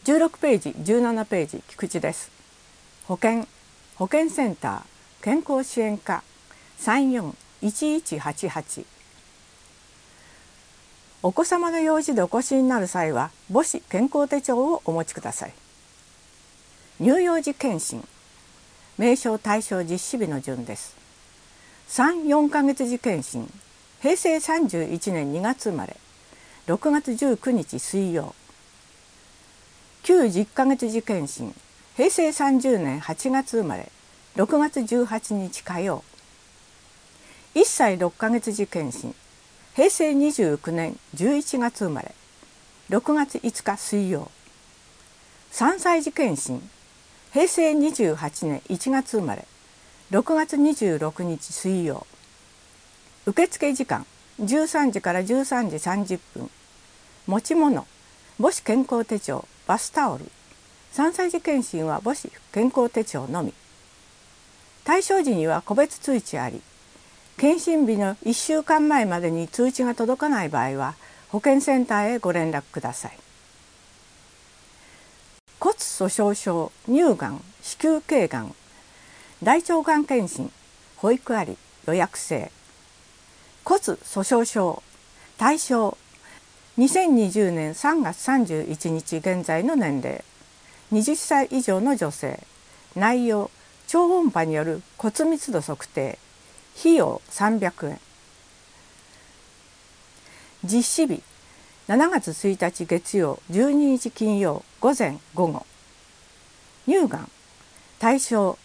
16ページ、17ページ、菊池です。保健センター健康支援課 34-1188。お子様の用事でお越しになる際は母子健康手帳をお持ちください。乳幼児健診、名称対象実施日の順です。3、4ヶ月児健診、平成31年2月生まれ、6月19日水曜。9、10ヶ月児健診、平成30年8月生まれ、6月18日火曜。1歳6ヶ月児健診、平成29年11月生まれ、6月5日水曜。3歳児健診、平成28年1月生まれ、6月26日水曜。受付時間13時から13時30分。持ち物、母子健康手帳、バスタオル。3歳児健診は母子健康手帳のみ。対象時には個別通知あり、健診日の1週間前までに通知が届かない場合は保健センターへご連絡ください。骨粗しょう症、乳がん、子宮頸がん、大腸がん検診、保育あり、予約制。骨粗しょう症、対象2020年3月31日現在の年齢、20歳以上の女性。内容、超音波による骨密度測定。費用300円。実施日、7月1日月曜、12日金曜、午前午後。乳がん、対象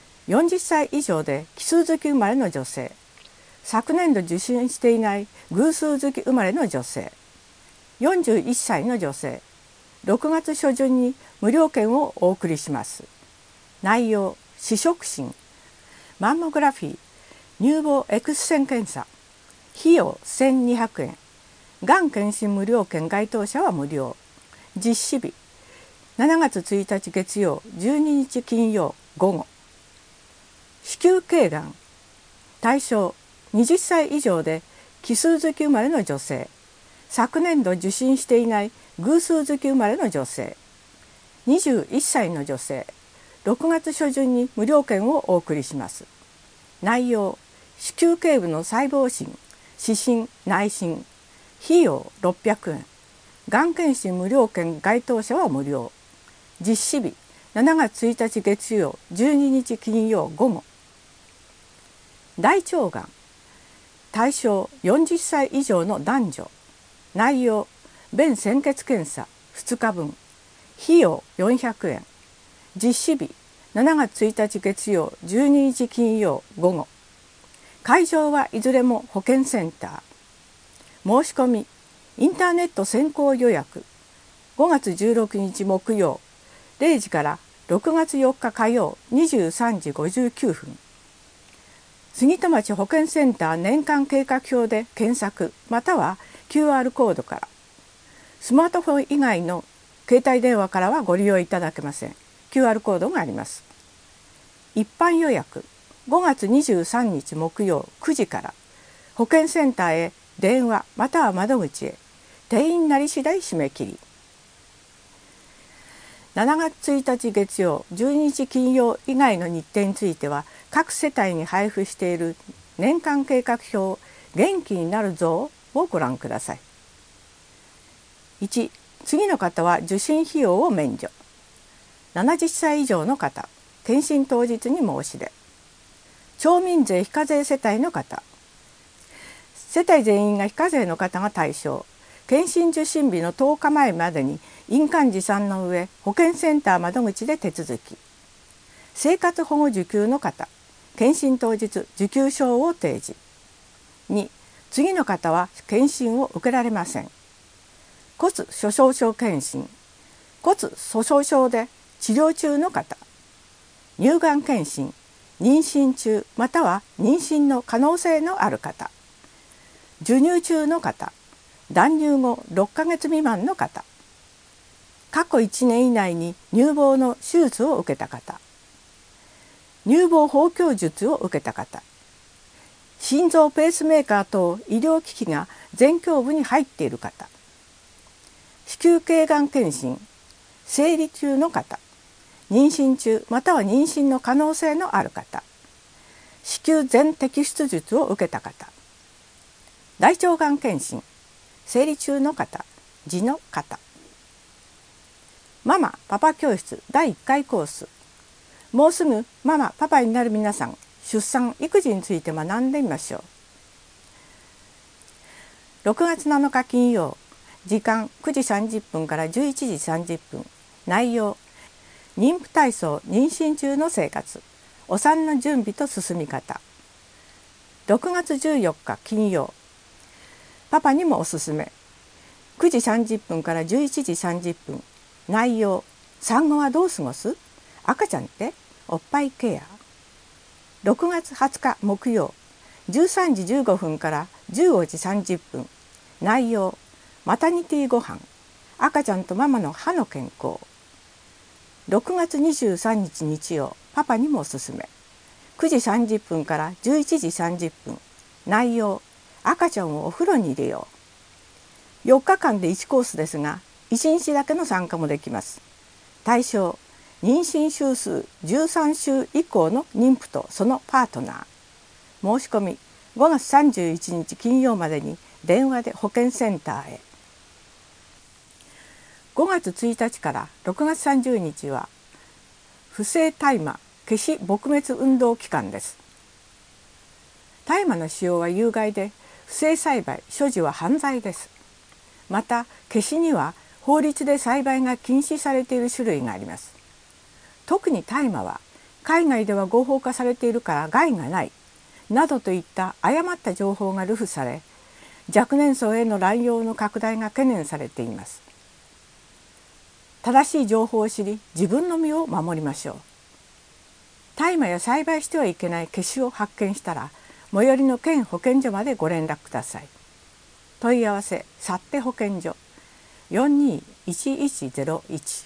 40歳以上で奇数月生まれの女性。昨年度受診していない偶数月生まれの女性。41歳の女性。6月初旬に無料券をお送りします。内容、視触診、マンモグラフィー、乳房 X 線検査。費用1200円。がん検診無料券該当者は無料。実施日、7月1日月曜、12日金曜午後。子宮頸がん、対象20歳以上で奇数月生まれの女性。昨年度受診していない偶数月生まれの女性。21歳の女性。6月初旬に無料券をお送りします。内容、子宮頸部の細胞診、視診、内診。費用600円。がん検診無料券該当者は無料。実施日、7月1日月曜、12日金曜午後。大腸がん、対象40歳以上の男女。内容、便潜血検査2日分。費用400円。実施日、7月1日月曜、12日金曜午後。会場はいずれも保健センター。申し込み、インターネット先行予約。5月16日木曜、0時から6月4日火曜23時59分。杉戸町保健センター年間計画表で検索または QR コードから。スマートフォン以外の携帯電話からはご利用いただけません。QR コードがあります。一般予約、5月23日木曜9時から保健センターへ電話または窓口へ。定員なり次第締め切り。7月1日月曜、12日金曜以外の日程については各世帯に配布している年間計画表元気になるぞをご覧ください。1、次の方は受診費用を免除。70歳以上の方、検診当日に申し出。町民税非課税世帯の方、世帯全員が非課税の方が対象。検診受診日の10日前までに印鑑持参の上、保健センター窓口で手続き。生活保護受給の方、検診当日受給証を提示。2、次の方は検診を受けられません。骨粗しょう症検診、骨粗しょう症で治療中の方。乳がん検診、妊娠中または妊娠の可能性のある方。授乳中の方、断乳後6ヶ月未満の方。過去1年以内に乳房の手術を受けた方。乳房包協術を受けた方。心臓ペースメーカー等医療機器が前胸部に入っている方。子宮頸がん検診、 生理中の方、妊娠中または妊娠の可能性のある方、子宮全摘出術を受けた方、大腸がん検診、生理中の方、痔の方、ママパパ教室第1回コース、もうすぐママパパになる皆さん、出産育児について学んでみましょう。6月7日金曜、時間9時30分から11時30分、内容、妊婦体操妊娠中の生活、お産の準備と進み方。6月14日金曜、パパにもおすすめ、9時30分から11時30分、内容、産後はどう過ごす？赤ちゃんっておっぱいケア。6月20日木曜、13時15分から15時30分、内容、マタニティご飯、赤ちゃんとママの歯の健康。6月23日日曜、パパにもおすすめ、9時30分から11時30分、内容、赤ちゃんをお風呂に入れよう。4日間で1コースですが、1日だけの参加もできます。対象、妊娠週数13週以降の妊婦とそのパートナー。申し込み5月31日金曜までに電話で保健センターへ。5月1日から6月30日は不正大麻消し撲滅運動期間です。大麻の使用は有害で、不正栽培所持は犯罪です。また消しには法律で栽培が禁止されている種類があります。特に大麻は海外では合法化されているから害がないなどといった誤った情報が流布され、若年層への乱用の拡大が懸念されています。正しい情報を知り、自分の身を守りましょう。大麻や栽培してはいけない消しを発見したら、最寄りの県保健所までご連絡ください。問い合わせ、さって保健所 421101。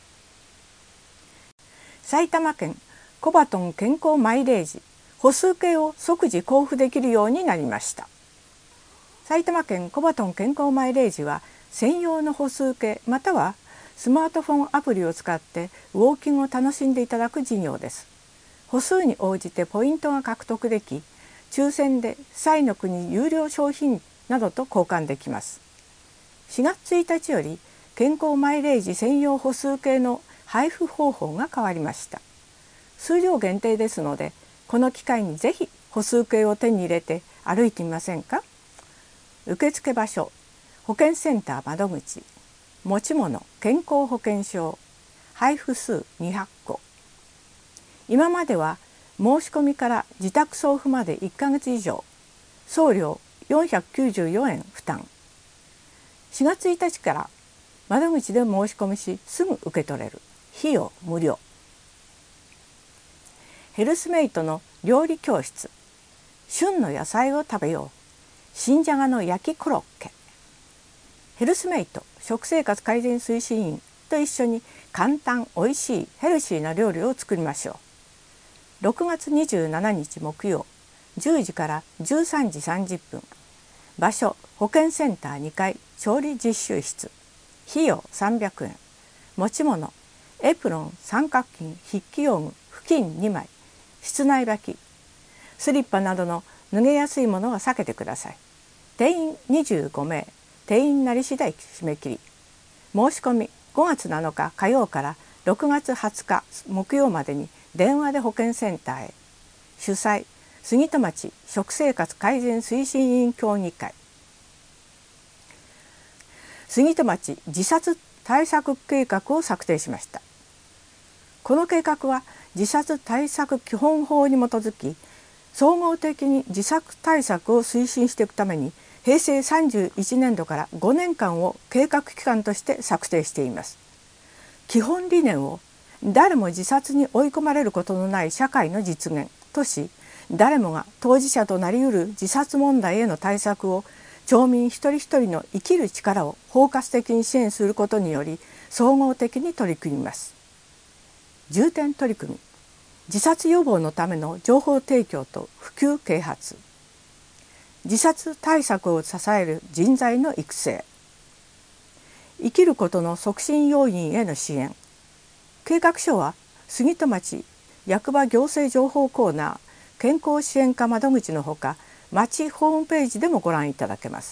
埼玉県コバトン健康マイレージ歩数計を即時交付できるようになりました。埼玉県コバトン健康マイレージは専用の歩数計またはスマートフォンアプリを使ってウォーキングを楽しんでいただく事業です。歩数に応じてポイントが獲得でき、抽選で彩の国有料商品などと交換できます。4月1日より健康マイレージ専用歩数計の配布方法が変わりました。数量限定ですので、この機会にぜひ歩数計を手に入れて歩いてみませんか。受付場所、保健センター窓口、持ち物健康保険証、配布数200個。今までは申し込みから自宅送付まで1ヶ月以上、送料494円負担。4月1日から窓口で申し込みしすぐ受け取れる。費用無料。ヘルスメイトの料理教室、旬の野菜を食べよう、新じゃがの焼きコロッケ。ヘルスメイト食生活改善推進員と一緒に簡単おいしいヘルシーな料理を作りましょう。6月27日木曜10時から13時30分、場所保健センター2階調理実習室、費用300円。持ち物エプロン、三角巾、筆記用具、布巾2枚、室内履き、スリッパなどの脱げやすいものは避けてください。定員25名、定員なり次第締め切り。申し込み5月7日火曜から6月20日木曜までに電話で保健センターへ。主催杉戸町食生活改善推進委員協議会。杉戸町自殺対策計画を策定しました。この計画は自殺対策基本法に基づき、総合的に自殺対策を推進していくために、平成31年度から5年間を計画期間として策定しています。基本理念を誰も自殺に追い込まれることのない社会の実現とし、誰もが当事者となりうる自殺問題への対策を町民一人一人の生きる力を包括的に支援することにより総合的に取り組みます。重点取り組み、自殺予防のための情報提供と普及啓発、自殺対策を支える人材の育成、 生きることの促進要員への支援。計画書は杉戸町役場行政情報コーナー健康支援課窓口のほか、町ホームページでもご覧いただけます。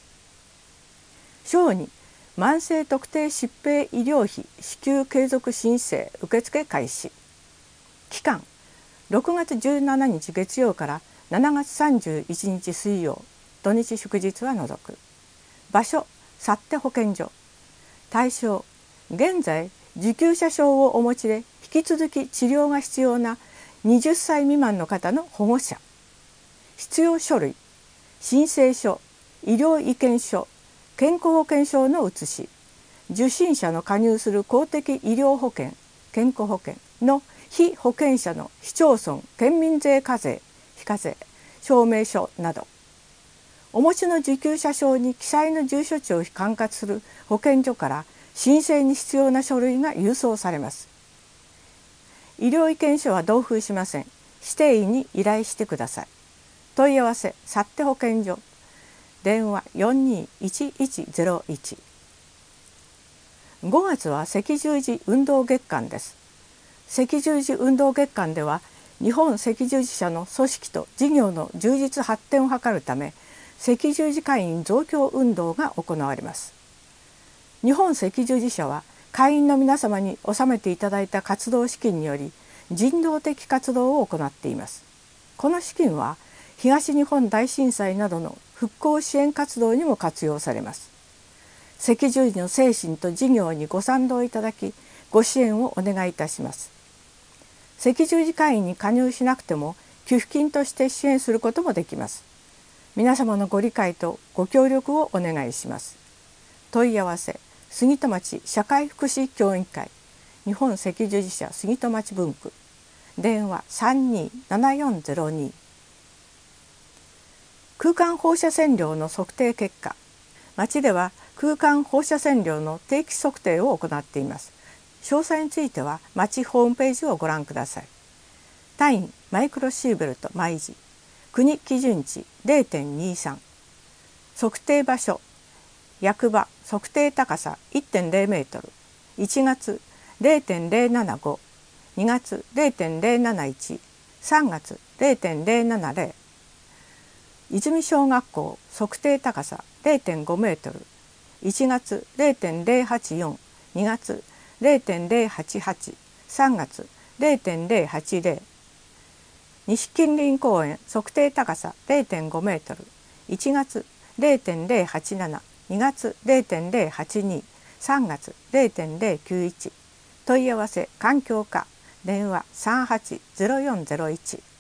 小2、慢性特定疾病医療費支給継続申請受付開始。期間6月17日月曜から7月31日水曜、土日祝日は除く。場所幸手保健所。対象現在受給者証をお持ちで引き続き治療が必要な20歳未満の方の保護者。必要書類申請書、医療意見書、健康保険証の写し、受診者の加入する公的医療保険、健康保険の被保険者の市町村県民税課税、非課税証明書など、お持ちの受給者証に記載の住所地を管轄する保健所から申請に必要な書類が郵送されます。医療意見書は同封しません。指定医に依頼してください。問い合わせ幸手保健所、電話421101。5月は赤十字運動月間です。赤十字運動月間では日本赤十字社の組織と事業の充実発展を図るため、赤十字会員増強運動が行われます。日本赤十字社は会員の皆様に納めていただいた活動資金により人道的活動を行っています。この資金は東日本大震災などの復興支援活動にも活用されます。赤十字の精神と事業にご賛同いただき、ご支援をお願いいたします。赤十字会員に加入しなくても寄付金として支援することもできます。皆様のご理解とご協力をお願いします。問い合わせ杉戸町社会福祉協議会、日本赤十字社杉戸町分区、電話327402。空間放射線量の測定結果。町では空間放射線量の定期測定を行っています。詳細については町ホームページをご覧ください。単位マイクロシーベルト毎時、国基準値 0.23。測定場所役場、測定高さ 1.0 メートル、1月 0.075、2月 0.071、3月 0.070。泉小学校測定高さ 0.5 メートル、1月 0.084、2月 0.088、3月 0.080。西近隣公園測定高さ 0.5 メートル、1月 0.087、2月 0.082、3月 0.091。問い合わせ環境課、電話380401。